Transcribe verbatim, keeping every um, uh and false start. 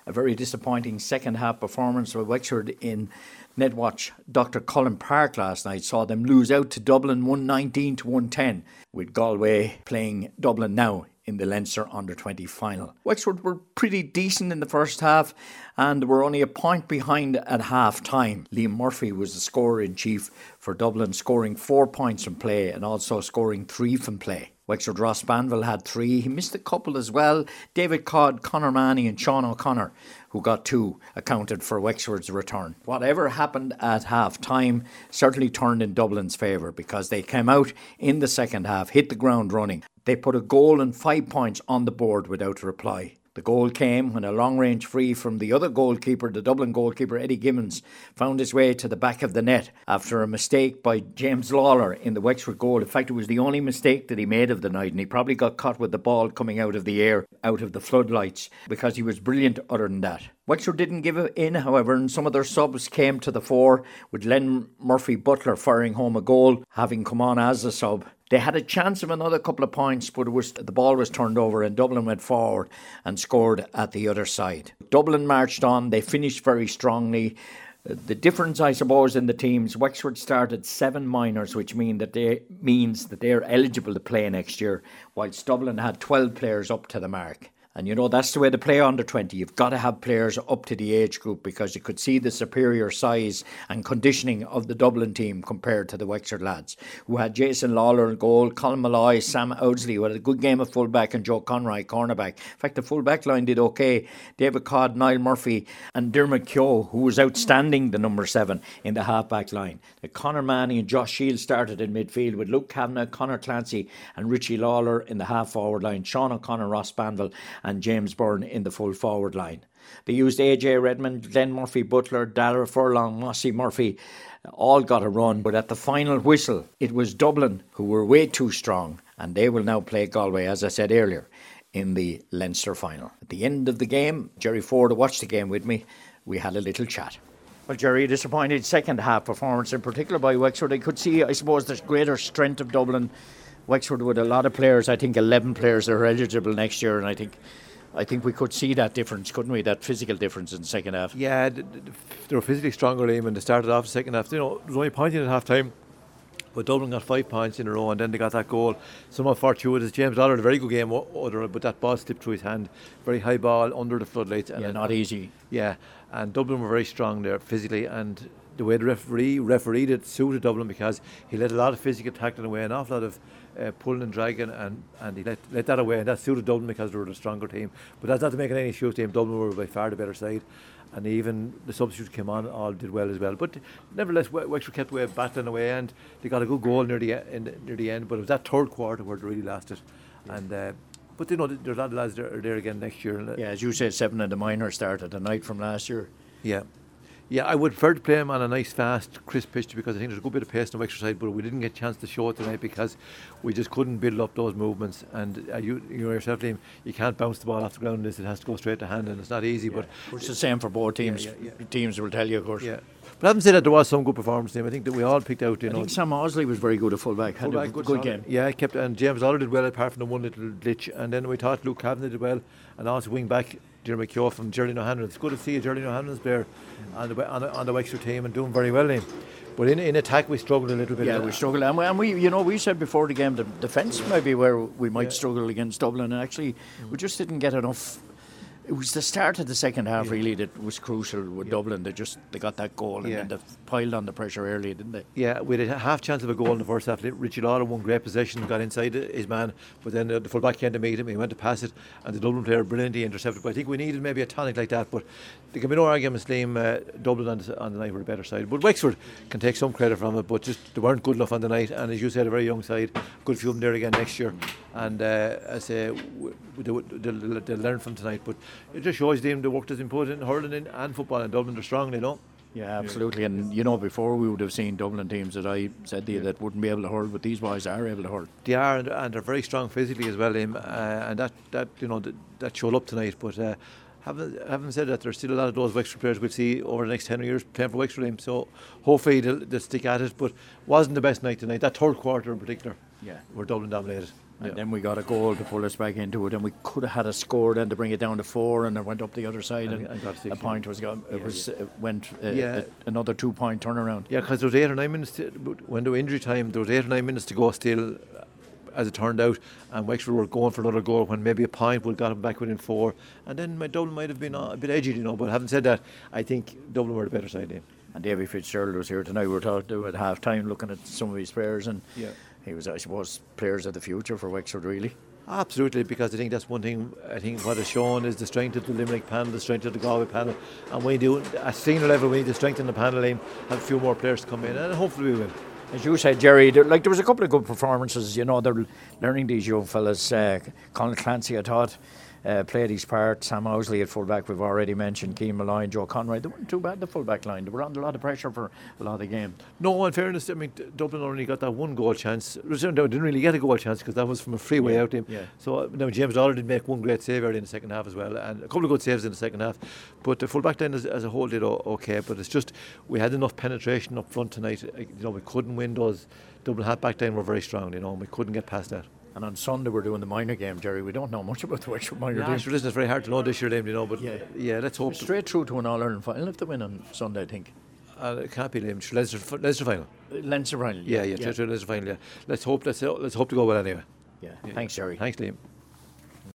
a very disappointing second half performance by Wexford in Netwatch Doctor Cullen Park last night saw them lose out to Dublin one nineteen to one ten, with Galway playing Dublin now in the Leinster under twenty final. Wexford were pretty decent in the first half and were only a point behind at half time. Liam Murphy was the scorer in chief for Dublin, scoring four points from play and also scoring three from play. Wexford Ross Banville had three. He missed a couple as well. David Codd, Conor Manny and Sean O'Connor, who got two, accounted for Wexford's return. Whatever happened at half time certainly turned in Dublin's favour, because they came out in the second half, hit the ground running. They put a goal and five points on the board without a reply. The goal came when a long-range free from the other goalkeeper, the Dublin goalkeeper Eddie Gibbons, found his way to the back of the net after a mistake by James Lawler in the Wexford goal. In fact, it was the only mistake that he made of the night, and he probably got caught with the ball coming out of the air, out of the floodlights, because he was brilliant other than that. Wexford didn't give in, however, and some of their subs came to the fore, with Len Murphy-Butler firing home a goal, having come on as a sub. They had a chance of another couple of points, but it was the ball was turned over and Dublin went forward and scored at the other side. Dublin marched on. They finished very strongly. The difference, I suppose, in the teams, Wexford started seven minors, which mean that they means that they're eligible to play next year, whilst Dublin had twelve players up to the mark. And you know, that's the way to play under twenty. You've got to have players up to the age group, because you could see the superior size and conditioning of the Dublin team compared to the Wexford lads, who had Jason Lawler in goal, Colin Malloy, Sam Owsley, who had a good game of fullback, and Joe Conroy, cornerback. In fact, the fullback line did okay. David Codd, Niall Murphy and Dermot Keogh, who was outstanding, the number seven in the half-back line. The Conor Manny and Josh Shields started in midfield, with Luke Kavanagh, Conor Clancy and Richie Lawler in the half-forward line, Sean O'Connor, Ross Banville and James Byrne in the full forward line. They used A J Redmond, Glenn Murphy-Butler, Dara Furlong, Mossy Murphy, all got a run, but at the final whistle it was Dublin who were way too strong, and they will now play Galway, as I said earlier, in the Leinster final. At the end of the game, Jerry Ford watched the game with me. We had a little chat. Well, Jerry, a disappointed second half performance, in particular by Wexford. I could see, I suppose, the greater strength of Dublin. Wexford with a lot of players, I think eleven players are eligible next year, and I think I think we could see that difference, couldn't we? That physical difference in the second half. Yeah, they were physically stronger, Liam, and they started off the second half. You know, there was only a point in at half time, but Dublin got five points in a row, and then they got that goal. Somewhat fortuitous. James Lawler had a very good game, but that ball slipped through his hand. Very high ball under the floodlights. And yeah, not easy. Yeah, and Dublin were very strong there physically, and the way the referee refereed it suited Dublin, because he let a lot of physical tackling away, an awful lot of uh, pulling and dragging, and, and he let, let that away, and that suited Dublin because they were the stronger team. But that's not to make any excuse to him. Dublin were by far the better side, and even the substitutes came on, all did well as well. But nevertheless, Wexford kept away, battling away, and they got a good goal near the end. Near the end, but it was that third quarter where they really lost it. Yeah. And uh, but you know, there's a lot of lads there, there again next year. Yeah, as you said, seven of the minors started a night from last year. Yeah. Yeah, I would prefer to play him on a nice, fast, crisp pitch, because I think there's a good bit of pace on the Wexford side, but we didn't get a chance to show it tonight because we just couldn't build up those movements. And uh, you, you know yourself, Liam, you can't bounce the ball off the ground. It has to go straight to hand, and it's not easy. Yeah. But it's the same for both teams. Yeah, yeah, yeah. Teams will tell you, of course. Yeah. But having said that, there was some good performance, Liam. I think that we all picked out. You I know, think Sam Owsley was very good at fullback. Had fullback, a good, good game. Yeah, kept, and James Lawler did well, apart from the one little glitch. And then we thought Luke Kavanagh did well, and also wing back Dermot Keogh from Geraldine O'Hanlon. It's good to see Geraldine O'Hanlon's there on the on the, on the Wexford team and doing very well, Liam. But in in attack we struggled a little bit. Yeah, we struggled, and we, and we, you know, we said before the game the defence might be where we might yeah. struggle against Dublin, and actually mm. we just didn't get enough. It was the start of the second half yeah. really that was crucial with yeah. Dublin. They just they got that goal, and yeah. then they piled on the pressure early, didn't they? Yeah, we had a half chance of a goal in the first half. Richie Lawler won great possession, got inside his man, but then the full back came to meet him. He went to pass it, and the Dublin player brilliantly intercepted. But I think we needed maybe a tonic like that. But there can be no arguments, Liam. Uh, Dublin on the, on the night were the better side, but Wexford can take some credit from it. But just they weren't good enough on the night, and as you said, a very young side. Good few of them there again next year, and uh, I say w- w- they'll, they'll learn from tonight. But it just shows them the work that's been put in hurling in and football, and Dublin are strong, you know. Yeah, absolutely. And you know, before we would have seen Dublin teams that I said to you that wouldn't be able to hurl, but these boys are able to hurl. They are, and, and they're very strong physically as well, Liam, uh, and that, that you know that, that showed up tonight. But uh, having, having said that, there's still a lot of those Wexford players we'll see over the next ten years playing for Wexford, Liam. So hopefully they'll, they'll stick at it. But wasn't the best night tonight. That third quarter in particular, yeah, where Dublin dominated. And yeah. then we got a goal to pull us back into it, and we could have had a score then to bring it down to four, and it went up the other side, and, And- and got six, a point was got. It Yeah, was yeah. uh, went uh, Yeah. a- another two point turnaround. Yeah, because there was eight or nine minutes to, when there was injury time. There was eight or nine minutes to go still, uh, as it turned out, and Wexford were going for another goal when maybe a point would got them back within four, and then my Dublin might have been uh, a bit edgy, you know. But having said that, I think Dublin were the better side. Yeah. And Davy Fitzgerald was here tonight. We were talking to him at half time, looking at some of his players, and Yeah. he was, I suppose, players of the future for Wexford, really. Absolutely, because I think that's one thing. I think what is shown is the strength of the Limerick panel, the strength of the Galway panel, and we do at senior level. We need to strengthen the panel, and have a few more players to come in, and hopefully we will. As you said, Jerry, there, like there was a couple of good performances. You know, they're learning, these young fellas. Uh, Colin Clancy, I thought, uh, played his part. Sam Owsley at fullback, we've already mentioned. Keane Malloy, Joe Conroy. They weren't too bad, the fullback line. They were under a lot of pressure for a lot of the game. No, in fairness, I mean, D- Dublin only got that one goal chance. No, didn't really get a goal chance because that was from a freeway Yeah, out to him. yeah. So uh, now James Dollar did make one great save early in the second half as well, and a couple of good saves in the second half. But the full back line as, as a whole did o- okay. But it's just we had enough penetration up front tonight. uh, You know, we couldn't win those. Dublin half back line were very strong. You know, and we couldn't get past that. And on Sunday, we're doing the minor game, Jerry. We don't know much about the Wexford minor Yeah, team. sure, listen, it's very hard to know this year, Liam, you know. But Yeah. yeah, let's hope. Straight through to an All Ireland final if they win on Sunday, I think. Uh, it can't be Liam. Sure, Leinster, Leinster final. Leinster final. Yeah, yeah, yeah. Leinster final. Yeah. Let's hope. Let's let's hope to go well anyway. yeah. Thanks, Jerry. Thanks, Liam.